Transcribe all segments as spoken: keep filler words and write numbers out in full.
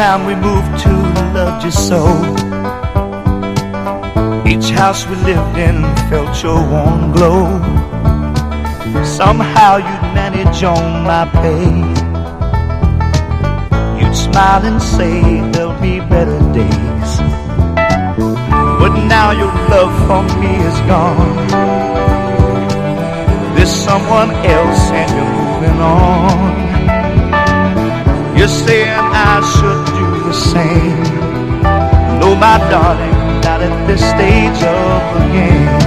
town we moved to loved you so. Each house we lived in felt your warm glow. Somehow you'd manage on my pay. You'd smile and say there'll be better days. But now your love for me is gone. There's someone else and you're moving on. You're saying I should do the same. No, my darling, not at this stage of the game.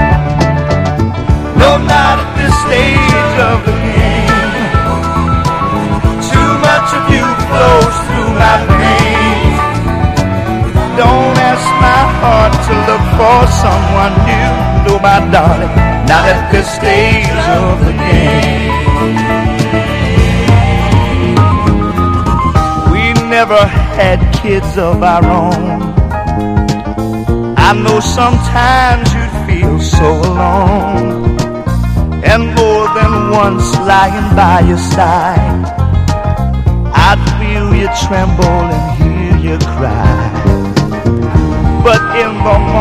No, not at this stage of the game. Too much of you flows through my veins. Don't ask my heart to look for someone new. No, my darling, not at this stage of the game. We never had kids of our own. I know sometimes you'd feel so alone. And more than once lying by your side, I'd feel you tremble and hear you cry. But in the